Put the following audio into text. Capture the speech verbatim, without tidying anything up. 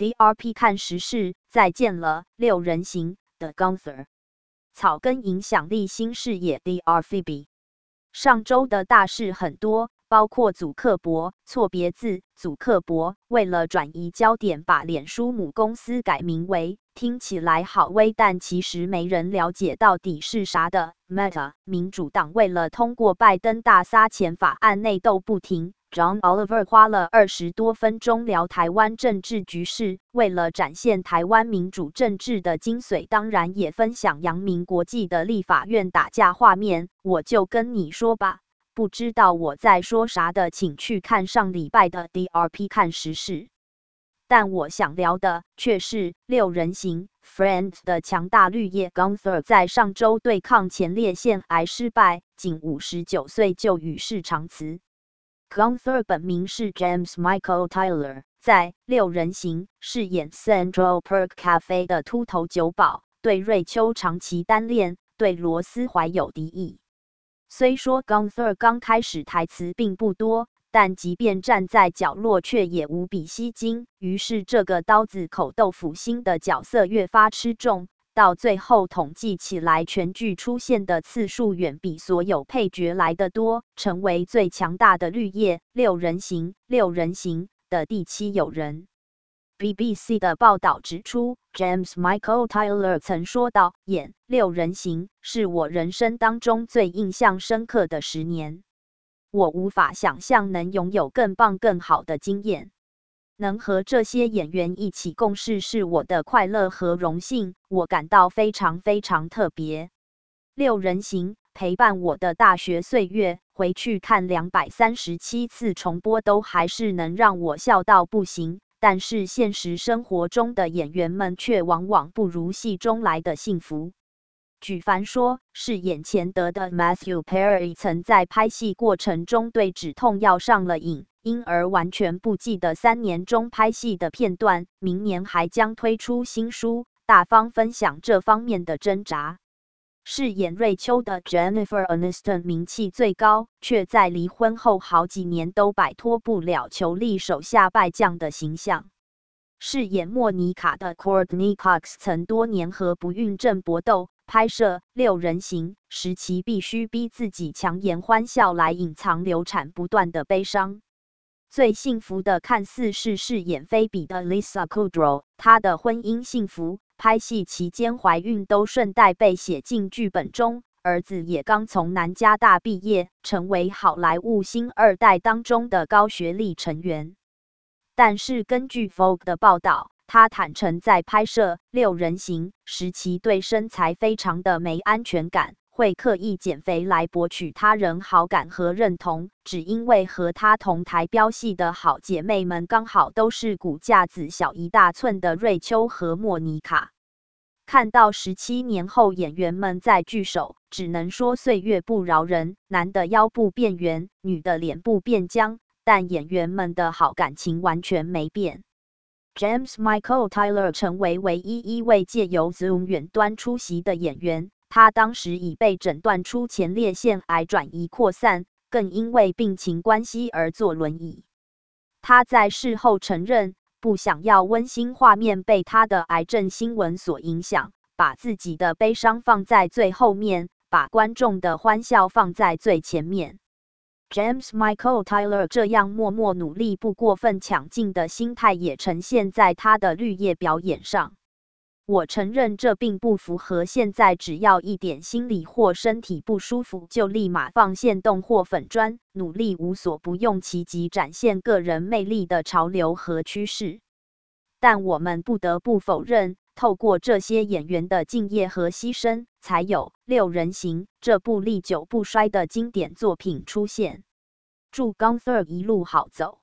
D R P 看时事，再见了，六人行的 Gunther。草根影响力新视野 D R Phoebe。上周的大事很多，包括祖克伯，错别字，祖克伯为了转移焦点，把脸书母公司改名为听起来好威，但其实没人了解到底是啥的 Meta。民主党为了通过拜登大撒钱法案内斗不停。John Oliver 花了二十多分钟聊台湾政治局势，为了展现台湾民主政治的精髓，当然也分享阳明国际的立法院打架画面。我就跟你说吧，不知道我在说啥的，请去看上礼拜的 D R P 看时事。但我想聊的却是六人行 Friend 的强大绿叶 Gunther 在上周对抗前列腺癌失败，仅五十九岁就与世长辞。Gunther 本名是 James Michael Tyler， 在六人行饰演 Central Perk Cafe 的秃头酒保，对瑞秋长期单恋，对罗斯怀有敌意。虽说 Gunther 刚开始台词并不多，但即便站在角落却也无比吸睛，于是这个刀子口豆腐心的角色越发吃重。到最后统计起来，全剧出现的次数远比所有配角来得多，成为最强大的绿叶六人行六人行的第七友人。B B C 的报道指出 ，James Michael Tyler 曾说道：“演六人行是我人生当中最印象深刻的十年，我无法想象能拥有更棒、更好的经验。”能和这些演员一起共事是我的快乐和荣幸，我感到非常非常特别。六人行陪伴我的大学岁月，回去看两百三十七次重播都还是能让我笑到不行。但是现实生活中的演员们却往往不如戏中来的幸福。举凡说，饰演钱德的 Matthew Perry 曾在拍戏过程中对止痛药上了瘾，因而完全不记得三年中拍戏的片段。明年还将推出新书，大方分享这方面的挣扎。饰演瑞秋的 Jennifer Aniston 名气最高，却在离婚后好几年都摆脱不了裘丽手下败将的形象。饰演莫妮卡的 Courtney Cox 曾多年和不孕症搏斗，拍摄六人行时期必须逼自己强颜欢笑来隐藏流产不断的悲伤。最幸福的看似是饰演菲比的 Lisa Kudrow， 她的婚姻幸福，拍戏期间怀孕都顺带被写进剧本中，儿子也刚从南加大毕业，成为好莱坞星二代当中的高学历成员。但是根据 Vogue 的报道，他坦诚在拍摄六人行时期对身材非常的没安全感，会刻意减肥来博取他人好感和认同，只因为和他同台飙戏的好姐妹们刚好都是骨架子小一大寸的瑞秋和莫妮卡。看到十七年后演员们在聚首，只能说岁月不饶人，男的腰部变圆，女的脸部变僵，但演员们的好感情完全没变。James Michael Tyler 成为唯一一位借由 Zoom 远端出席的演员。他当时已被诊断出前列腺癌转移扩散，更因为病情关系而坐轮椅。他在事后承认，不想要温馨画面被他的癌症新闻所影响，把自己的悲伤放在最后面，把观众的欢笑放在最前面。James Michael Tyler 这样默默努力、不过分抢镜的心态也呈现在他的绿叶表演上。我承认这并不符合现在只要一点心理或身体不舒服就立马放限动或粉专，努力无所不用其极展现个人魅力的潮流和趋势。但我们不得不否认，透过这些演员的敬业和牺牲，才有六人行这部历久不衰的经典作品出现。祝 Gunther 一路好走。